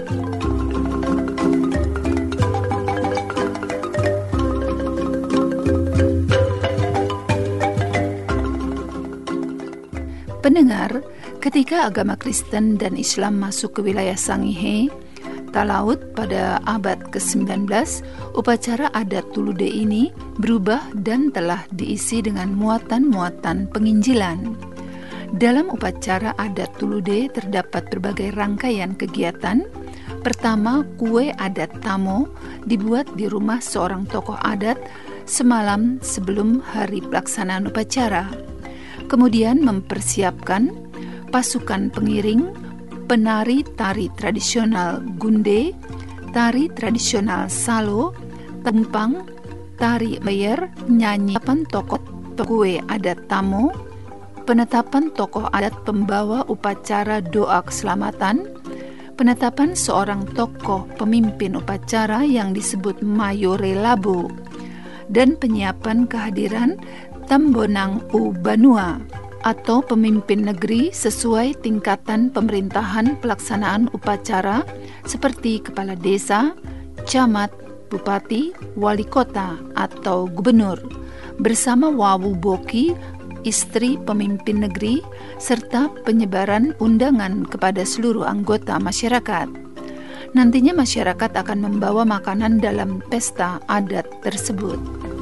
Speaker 6: Pendengar, ketika agama Kristen dan Islam masuk ke wilayah Sangihe, Talaut pada abad ke sembilan belas, upacara adat Tulude ini berubah dan telah diisi dengan muatan-muatan penginjilan. Dalam upacara adat Tulude terdapat berbagai rangkaian kegiatan. Pertama, kue adat Tamo dibuat di rumah seorang tokoh adat semalam sebelum hari pelaksanaan upacara. Kemudian mempersiapkan pasukan pengiring, penari tari tradisional gunde, tari tradisional salo, Tempang, tari Bayer, nyanyi tokoh kue adat tamu, penetapan tokoh adat pembawa upacara doa keselamatan, penetapan seorang tokoh pemimpin upacara yang disebut Mayore Labu, dan penyiapan kehadiran Tambonang U Banua atau pemimpin negeri sesuai tingkatan pemerintahan pelaksanaan upacara seperti kepala desa, camat, bupati, wali kota, atau gubernur, bersama Wawu Boki, istri pemimpin negeri, serta penyebaran undangan kepada seluruh anggota masyarakat. Nantinya masyarakat akan membawa makanan dalam pesta adat tersebut.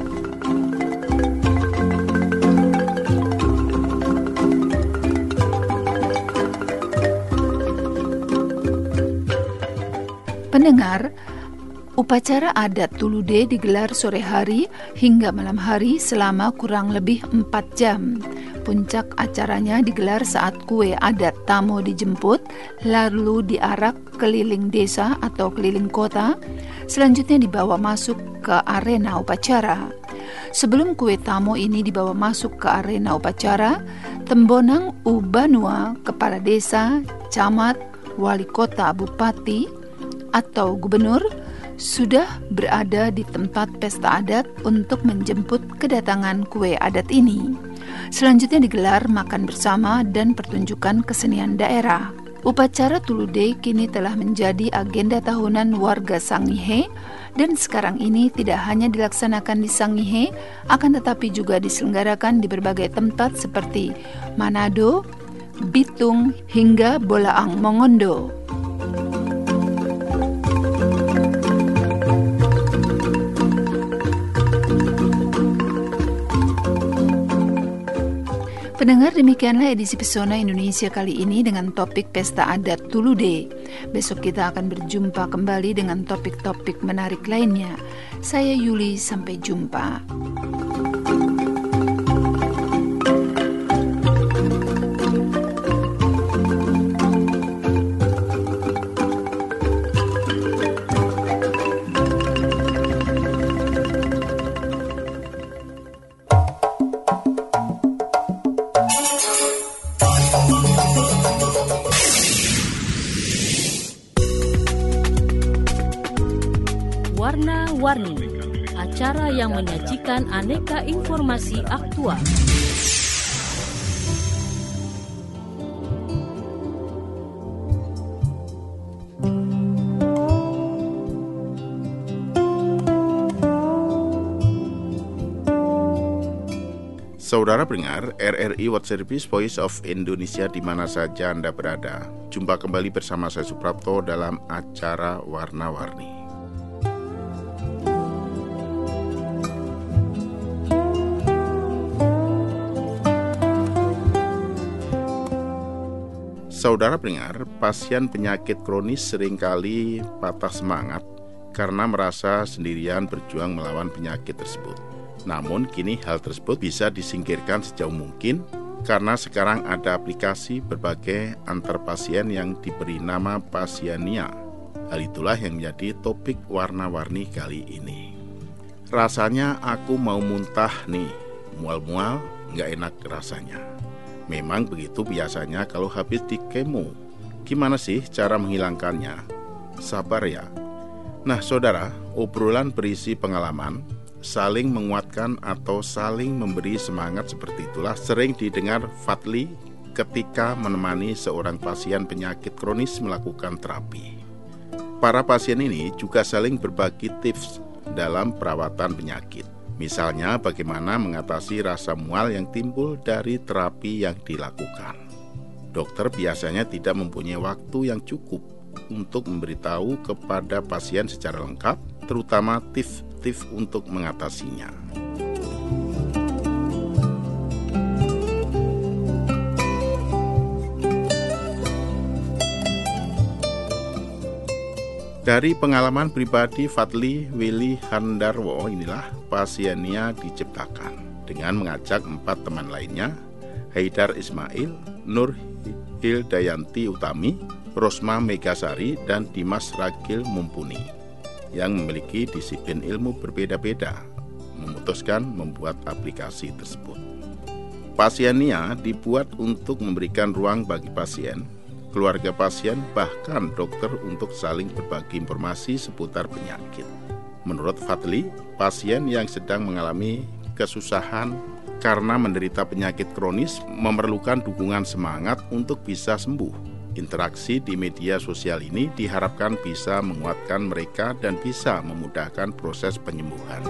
Speaker 6: Pendengar, upacara adat Tulude digelar sore hari hingga malam hari selama kurang lebih empat jam. Puncak acaranya digelar saat kue adat tamu dijemput, lalu diarak keliling desa atau keliling kota, selanjutnya dibawa masuk ke arena upacara. Sebelum kue tamu ini dibawa masuk ke arena upacara, Tembonang U Banua, kepala desa, camat, wali kota, bupati, atau gubernur sudah berada di tempat pesta adat untuk menjemput kedatangan kue adat ini. Selanjutnya digelar makan bersama dan pertunjukan kesenian daerah. Upacara Tulude kini telah menjadi agenda tahunan warga Sangihe dan sekarang ini tidak hanya dilaksanakan di Sangihe, akan tetapi juga diselenggarakan di berbagai tempat seperti Manado, Bitung, hingga Bolaang Mongondo. Pendengar, demikianlah edisi Pesona Indonesia kali ini dengan topik Pesta Adat Tulude. Besok kita akan berjumpa kembali dengan topik-topik menarik lainnya. Saya Yuli, sampai jumpa.
Speaker 7: Warna-Warni, acara yang menyajikan aneka informasi aktual.
Speaker 5: Saudara pendengar, R R I World Service Voice of Indonesia di mana saja Anda berada. Jumpa kembali bersama saya Suprapto dalam acara Warna-Warni. Saudara pendengar, pasien penyakit kronis seringkali patah semangat karena merasa sendirian berjuang melawan penyakit tersebut. Namun kini hal tersebut bisa disingkirkan sejauh mungkin karena sekarang ada aplikasi berbagai antar pasien yang diberi nama Pasiania. Hal itulah yang menjadi topik Warna-Warni kali ini. Rasanya aku mau muntah nih, mual-mual, nggak enak rasanya. Memang begitu biasanya kalau habis di kemo. Gimana sih cara menghilangkannya? Sabar ya. Nah saudara, obrolan berisi pengalaman, saling menguatkan atau saling memberi semangat seperti itulah sering didengar Fadli ketika menemani seorang pasien penyakit kronis melakukan terapi. Para pasien ini juga saling berbagi tips dalam perawatan penyakit. Misalnya bagaimana mengatasi rasa mual yang timbul dari terapi yang dilakukan. Dokter biasanya tidak mempunyai waktu yang cukup untuk memberitahu kepada pasien secara lengkap, terutama tips-tips untuk mengatasinya. Dari pengalaman pribadi Fadli Willy Handarwo, inilah Pasiania diciptakan dengan mengajak empat teman lainnya, Haidar Ismail, Nur Hildayanti Utami, Rosma Megasari, dan Dimas Ragil Mumpuni. yang memiliki disiplin ilmu berbeda-beda memutuskan membuat aplikasi tersebut. Pasiennya dibuat untuk memberikan ruang bagi pasien, keluarga pasien, bahkan dokter untuk saling berbagi informasi seputar penyakit. Menurut Fadli, pasien yang sedang mengalami kesusahan karena menderita penyakit kronis memerlukan dukungan semangat untuk bisa sembuh. Interaksi di media sosial ini diharapkan bisa menguatkan mereka dan bisa memudahkan proses penyembuhan.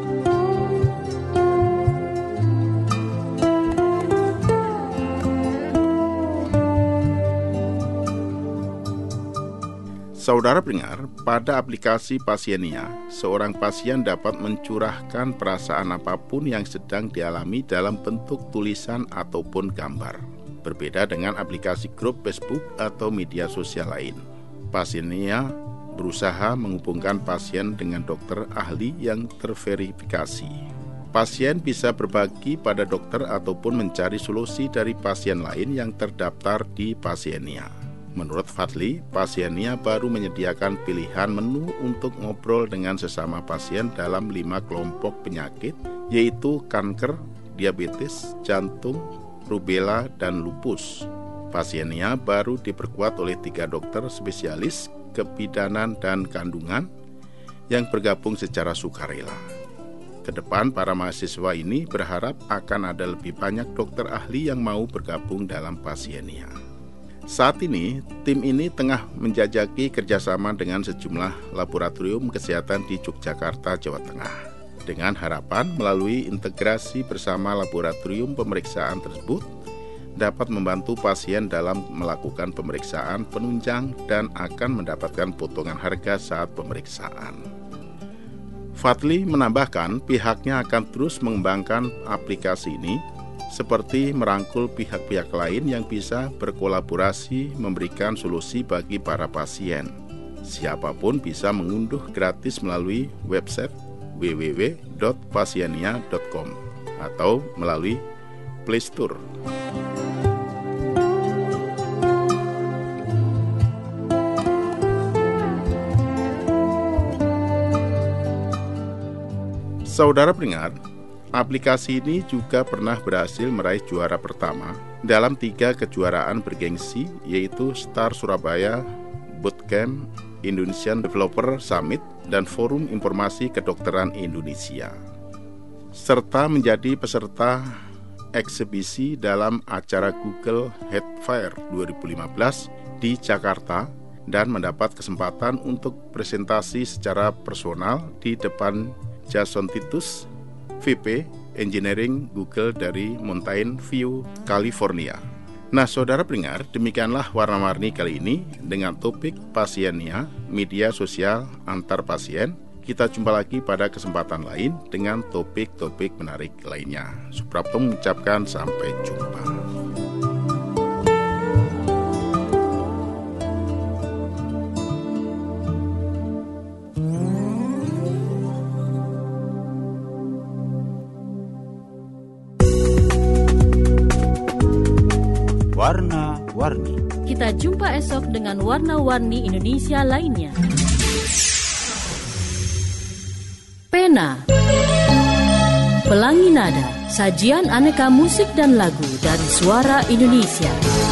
Speaker 5: Saudara pendengar, pada aplikasi Pasiennya, seorang pasien dapat mencurahkan perasaan apapun yang sedang dialami dalam bentuk tulisan ataupun gambar. Berbeda dengan aplikasi grup Facebook atau media sosial lain. Pasiennya berusaha menghubungkan pasien dengan dokter ahli yang terverifikasi. Pasien bisa berbagi pada dokter ataupun mencari solusi dari pasien lain yang terdaftar di Pasiennya. Menurut Fadli, Pasiennya baru menyediakan pilihan menu untuk ngobrol dengan sesama pasien dalam lima kelompok penyakit, yaitu kanker, diabetes, jantung, rubella, dan lupus. Pasiennya baru diperkuat oleh tiga dokter spesialis kebidanan dan kandungan yang bergabung secara sukarela. Kedepan para mahasiswa ini berharap akan ada lebih banyak dokter ahli yang mau bergabung dalam Pasiennya. Saat ini, tim ini tengah menjajaki kerjasama dengan sejumlah laboratorium kesehatan di Yogyakarta, Jawa Tengah. Dengan harapan melalui integrasi bersama laboratorium pemeriksaan tersebut dapat membantu pasien dalam melakukan pemeriksaan penunjang dan akan mendapatkan potongan harga saat pemeriksaan. Fadli menambahkan pihaknya akan terus mengembangkan aplikasi ini seperti merangkul pihak-pihak lain yang bisa berkolaborasi memberikan solusi bagi para pasien. Siapapun bisa mengunduh gratis melalui website w w w dot pasiennya dot com atau melalui Play Store. Saudara pendengar, aplikasi ini juga pernah berhasil meraih juara pertama dalam tiga kejuaraan bergengsi, yaitu Star Surabaya Bootcamp, Indonesian Developer Summit, dan Forum Informasi Kedokteran Indonesia, serta menjadi peserta eksibisi dalam acara Google Head Fair dua ribu lima belas di Jakarta dan mendapat kesempatan untuk presentasi secara personal di depan Jason Titus, V P Engineering Google dari Mountain View, California. Nah, saudara pendengar, demikianlah warna-warni kali ini dengan topik Pasiennya, media sosial antar pasien. Kita jumpa lagi pada kesempatan lain dengan topik-topik menarik lainnya. Suprapto mengucapkan sampai jumpa.
Speaker 8: Warna-warni.
Speaker 7: Kita jumpa esok dengan warna-warni Indonesia lainnya. Pena, Pelangi Nada, sajian aneka musik dan lagu dari Suara Indonesia.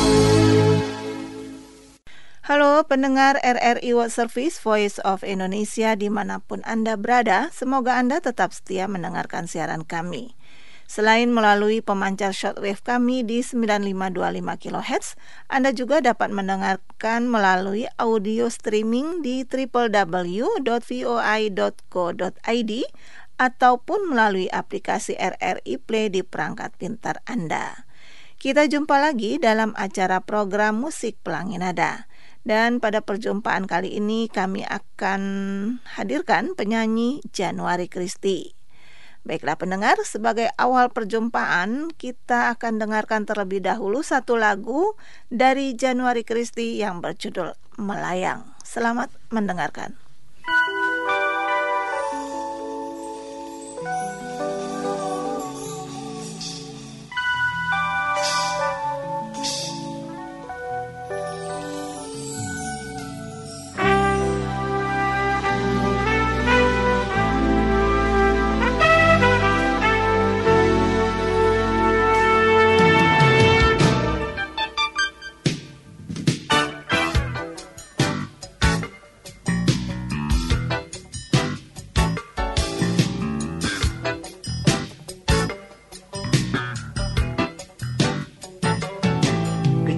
Speaker 2: Halo pendengar R R I World Service Voice of Indonesia dimanapun Anda berada, semoga Anda tetap setia mendengarkan siaran kami. Selain melalui pemancar shortwave kami di sembilan lima dua lima kilohertz, Anda juga dapat mendengarkan melalui audio streaming di w w w dot voi dot co dot i d ataupun melalui aplikasi R R I Play di perangkat pintar Anda. Kita jumpa lagi dalam acara program Musik Pelangi Nada. Dan pada perjumpaan kali ini kami akan hadirkan penyanyi Januari Kristi. Baiklah pendengar, sebagai awal perjumpaan kita akan dengarkan terlebih dahulu satu lagu dari Januari Kristi yang berjudul Melayang. Selamat mendengarkan.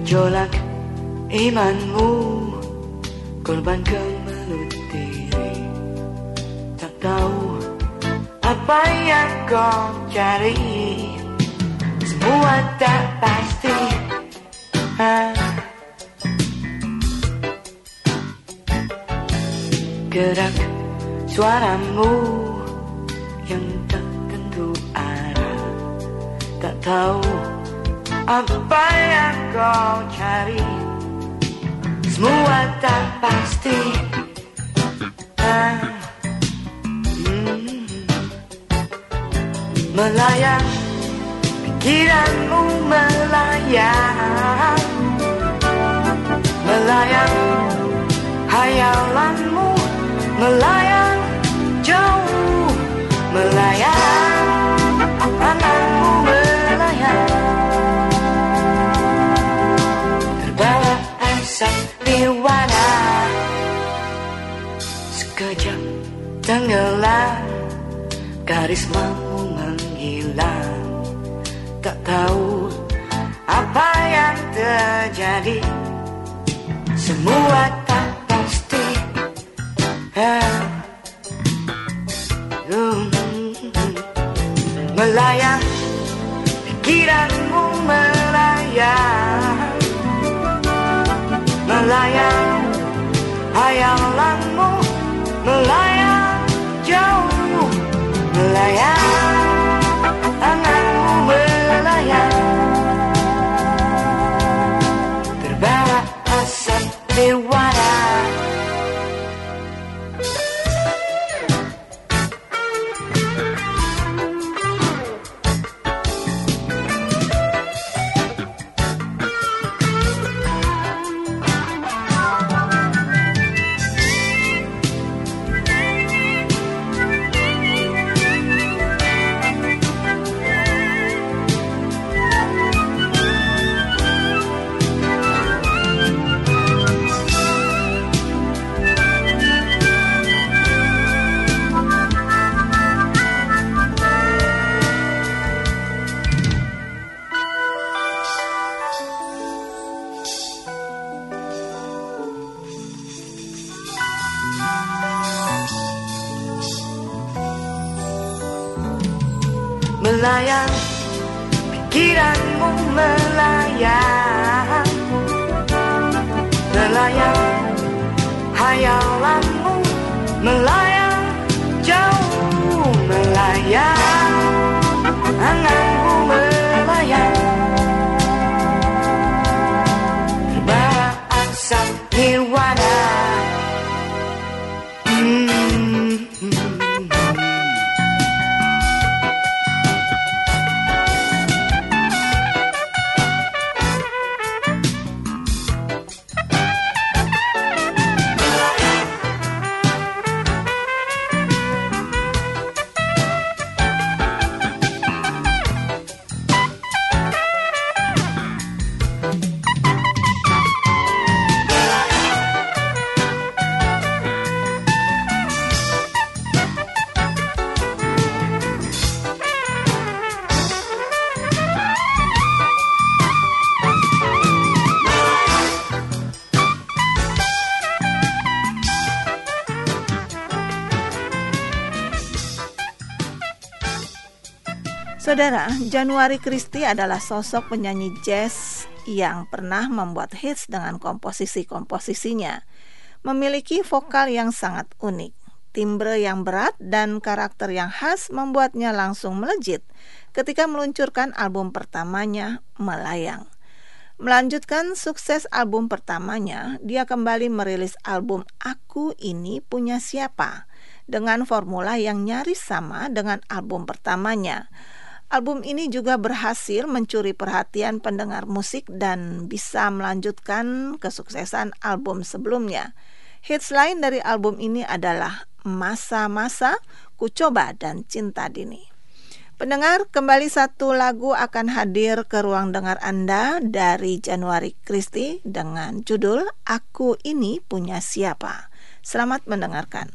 Speaker 9: gejolak imanmu, korban kemelut diri. Tak tahu apa yang kau cari, semua tak pasti. ah. Gerak suaramu yang tak tentu arah, tak tahu apa yang kau cari, semua tak pasti. ah. hmm. Melayang, pikiranmu melayang, melayang, hayalanmu melayang jauh, melayang, anganmu melayang, terbawa asap nirwana. Sekejap tenggelam, karismamu menghilang. Tak tahu apa yang terjadi, semua tak pasti. ah. uh, Melayang, pikiranmu melayang, melayang, hayalanmu melayang jauh, melayang, anganmu melayang, terbawa asap nirwana. Melayang, pikiranmu melayang, melayang, hayalanmu melayang jauh, melayang, anganmu melayang, terbawa asap nirwana. hmm.
Speaker 2: Saudara, Januari Christie adalah sosok penyanyi jazz yang pernah membuat hits dengan komposisi-komposisinya. Memiliki vokal yang sangat unik, timbre yang berat, dan karakter yang khas membuatnya langsung melejit ketika meluncurkan album pertamanya, Melayang. Melanjutkan sukses album pertamanya, dia kembali merilis album Aku Ini Punya Siapa dengan formula yang nyaris sama dengan album pertamanya. Album ini juga berhasil mencuri perhatian pendengar musik dan bisa melanjutkan kesuksesan album sebelumnya. Hits lain dari album ini adalah Masa-Masa, Ku Coba, dan Cinta Dini. Pendengar, kembali satu lagu akan hadir ke ruang dengar Anda dari Januari Christie dengan judul Aku Ini Punya Siapa. Selamat mendengarkan.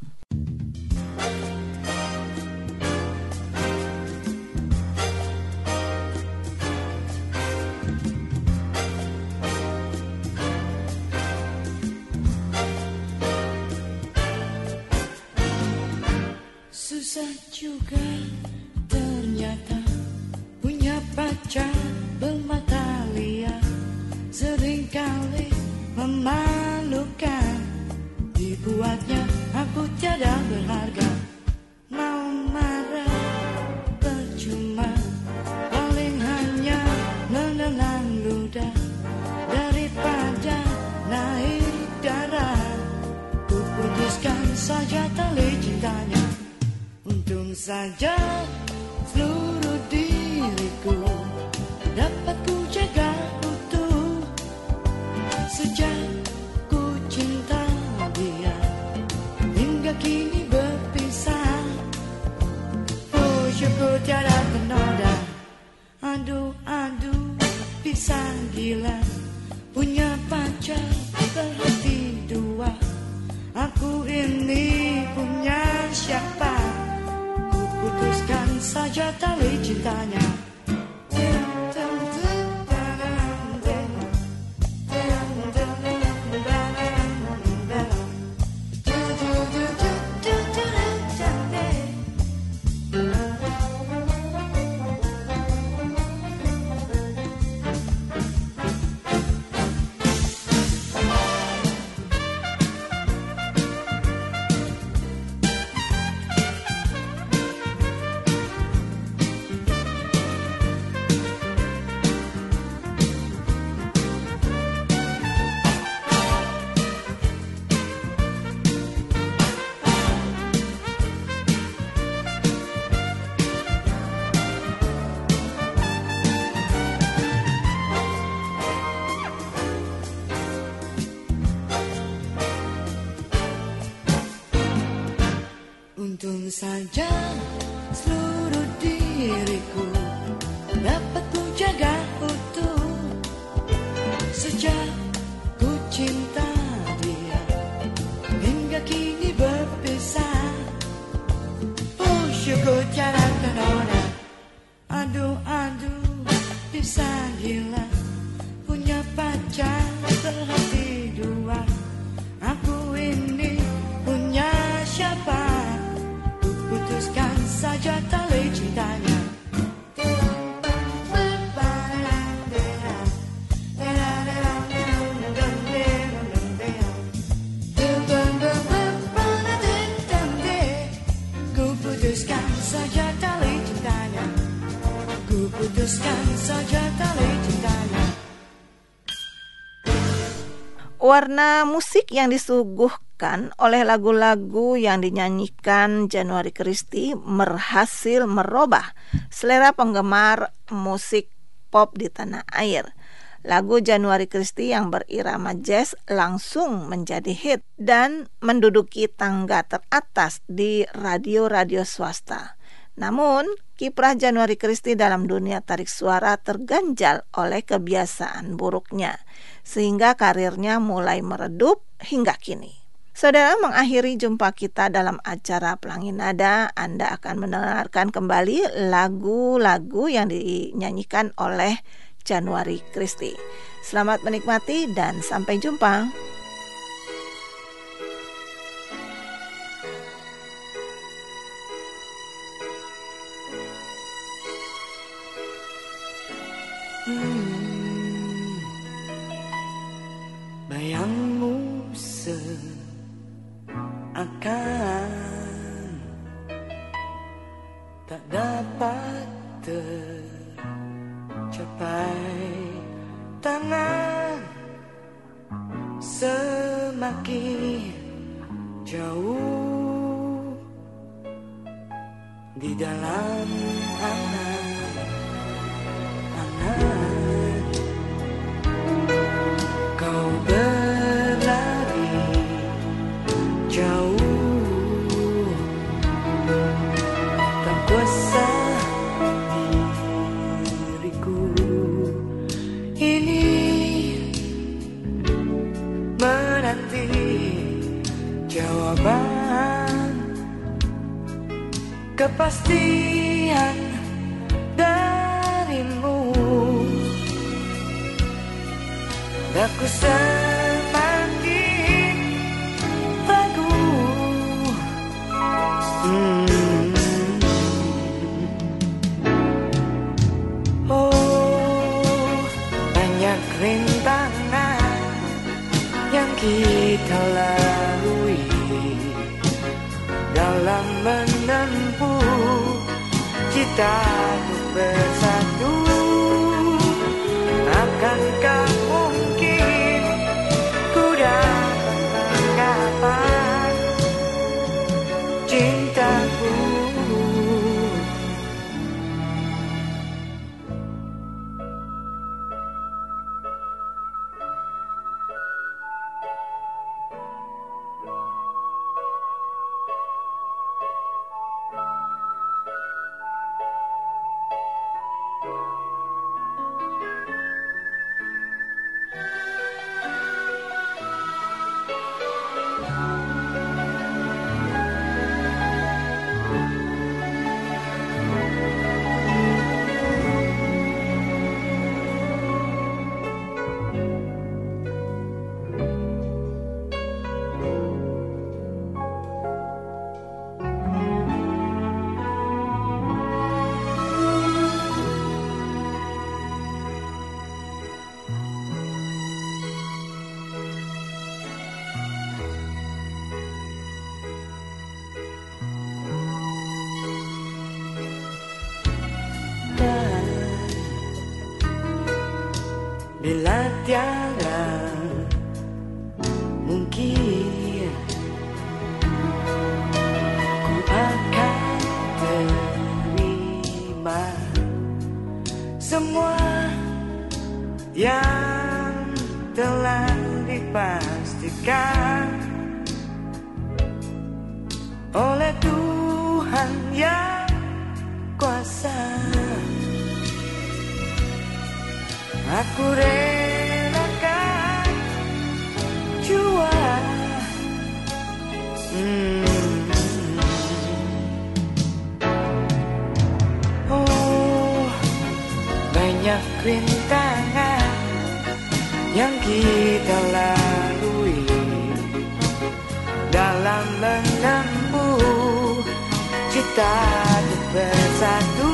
Speaker 9: juga ternyata punya pacar bermata liar, seringkali memalukan. Dibuatnya aku tiada berharga. Mau marah percuma, paling hanya menelan ludah. Daripada naik darah, ku putuskan saja tali cintanya. Untung saja seluruh diriku dapat ku jaga utuh. Sejak ku cinta dia hingga kini berpisah. Oh syukur tiada ternoda. Aduh aduh pisah gila, punya pacar berhati dua. Aku ini punya siapa? Ku putuskan saja tali cintanya. Untung saja seluruh diriku dapat ku jaga utuh. Sejak ku cinta dia hingga kini berpisah. Oh syukur tiada ternoda. Aduh aduh pisah gila, punya pacar berhati dua. Aku ini punya siapa? Putuskan saja tali cintanya. Ku putuskan saja tali cintanya. Ku putuskan saja tali cintanya.
Speaker 2: Warna musik yang disuguhkan oleh lagu-lagu yang dinyanyikan Januari Christie berhasil merubah selera penggemar musik pop di tanah air. Lagu Januari Christie yang berirama jazz langsung menjadi hit dan menduduki tangga teratas di radio-radio swasta. Namun, kiprah Januari Christie dalam dunia tarik suara terganjal oleh kebiasaan buruknya, sehingga karirnya mulai meredup hingga kini. Saudara, mengakhiri jumpa kita dalam acara Pelangi Nada, Anda akan mendengarkan kembali lagu-lagu yang dinyanyikan oleh Januari Christie. Selamat menikmati dan sampai jumpa.
Speaker 9: Hmm, bayangmu seakan tak dapat tercapai. Tangan semakin jauh di dalam angan. Kau berlari jauh, tak kuasa diriku ini menanti jawaban, kepastian darimu. Aku semakin ragu. hmm. kita lalui dalam menempuh cita untuk bersatu. Akankah mungkin ku dapat menggapai cintaku? Bila tiada mungkin ku akan terima semua yang telah dipastikan oleh Tuhan yang kuasa. Aku relakan jua hmm. Oh, banyak rintangan yang kita lalui dalam menempuh cita untuk bersatu.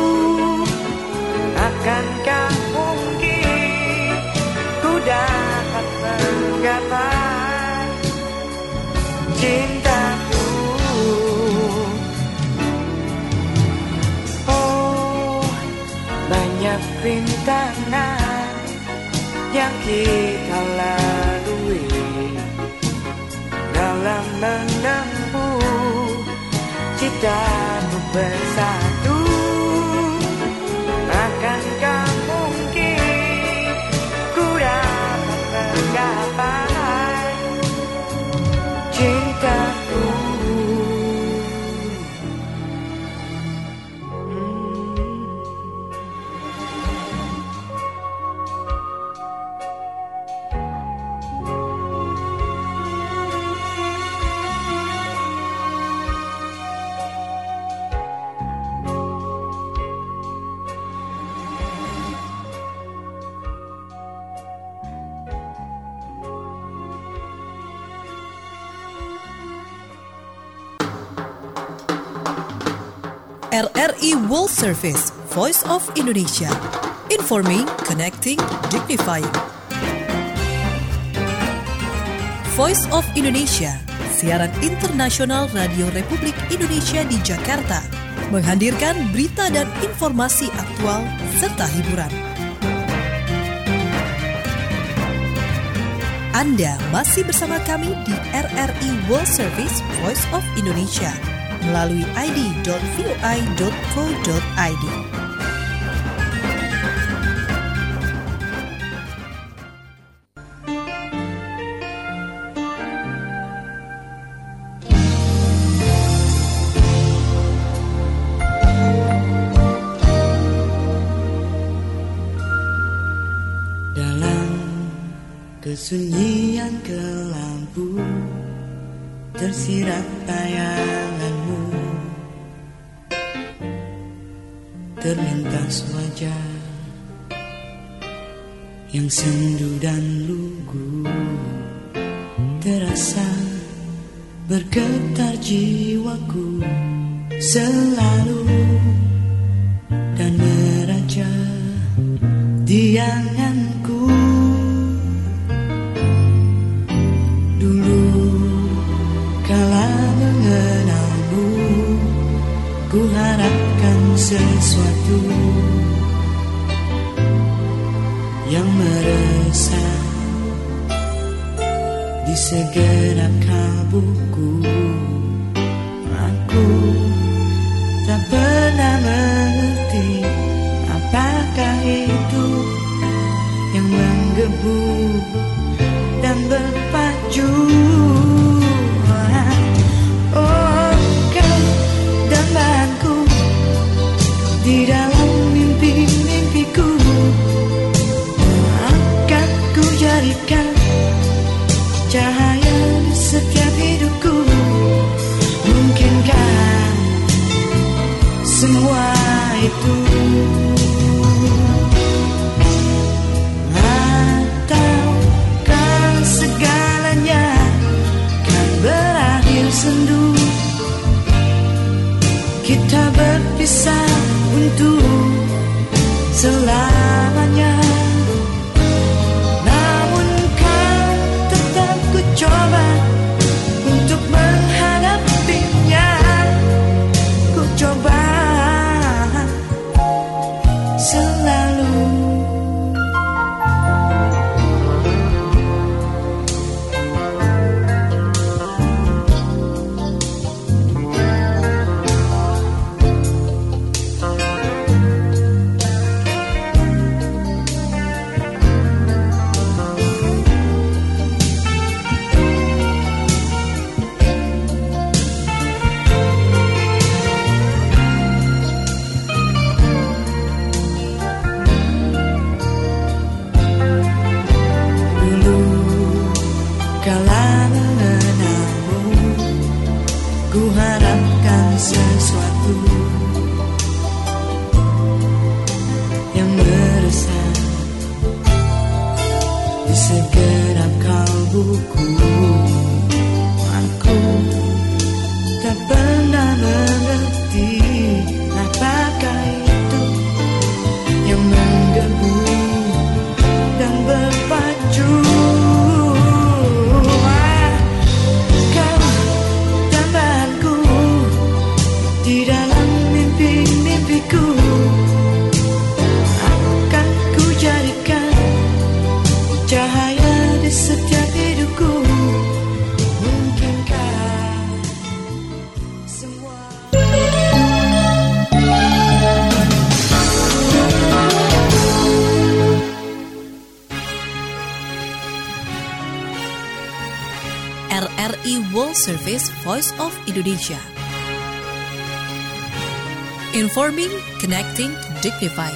Speaker 9: Akankah mungkin ku dapat menggapai cintaku? Oh, banyak rintangan yang kita lalui dalam menempuh cita untuk bersatu. Akankah mungkin ku dapat menggapai cintaku?
Speaker 1: R R I World Service, Voice of Indonesia. Informing, connecting, dignifying. Voice of Indonesia, siaran internasional Radio Republik Indonesia di Jakarta, menghadirkan berita dan informasi aktual serta hiburan. Anda masih bersama kami di R R I World Service, Voice of Indonesia, melalui i d dot v o i dot co dot i d.
Speaker 9: Dalam kesunyian kelambu tersirat bayanganmu, terlintas wajah yang sendu dan lugu, terasa bergetar jiwaku selalu dan meraja di anganku. sesuatu yang meresah di segenap kalbuku. Aku tak pernah mengerti apakah itu yang menggebu dan berpacu. Oh, kau dambaanku di dalam mimpi-mimpiku, akan ku jadikan cahaya di setiap hidupku. Mungkinkah semua itu, ataukah segalanya kan berakhir sendu, kita berpisah untuk selamanya. Namun kau tetap ku coba untuk menghadapinya. Ku coba selalu. Ku harapkan sesuatu yang meresah di segenap kalbuku. Aku tak pernah mengerti apakah itu yang menggebu dan berpacu. Di dalam mimpi-mimpiku, akan ku jadikan cahaya di setiap hidupku. Mungkinkah semua
Speaker 1: R R I World Service Voice of Indonesia. Informing, connecting, dignified.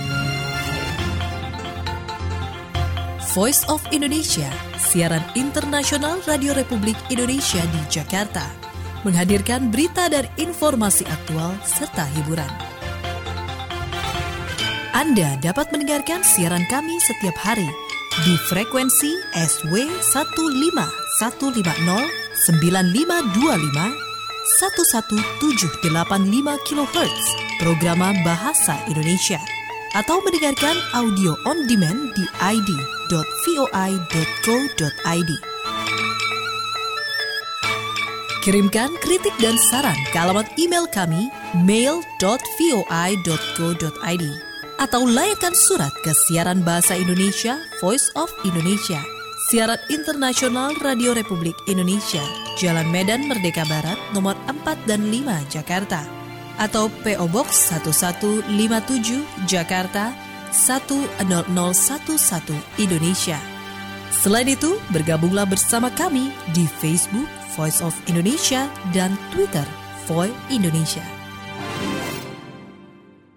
Speaker 1: Voice of Indonesia, siaran internasional Radio Republik Indonesia di Jakarta, menghadirkan berita dan informasi aktual serta hiburan. Anda dapat mendengarkan siaran kami setiap hari di frekuensi S W satu lima satu lima nol sembilan lima dua lima satu satu tujuh delapan lima kilohertz programa Bahasa Indonesia, atau mendengarkan audio on demand di i d dot voi dot co dot i d. Kirimkan kritik dan saran ke alamat email kami mail dot voi dot co dot i d atau layangkan surat ke siaran Bahasa Indonesia Voice of Indonesia, siaran internasional Radio Republik Indonesia, Jalan Medan Merdeka Barat, nomor empat dan lima, Jakarta, atau P O Box satu satu lima tujuh, Jakarta satu nol nol satu satu, Indonesia. Selain itu, bergabunglah bersama kami di Facebook Voice of Indonesia dan Twitter Voi Indonesia.